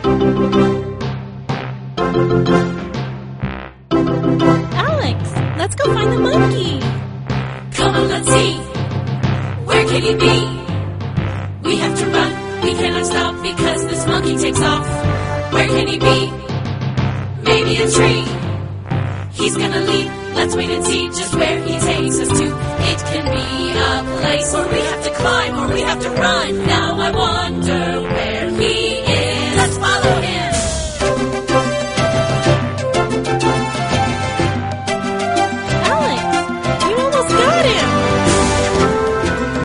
Alex, let's go find the monkey. Come on, let's see. Where can he be? We have to run. We cannot stop because this monkey takes off. Where can he be? Maybe a tree. He's gonna leap. Let's wait and see just where he takes us to. It can be a place where we have to climb or we have to run. Now I wonder where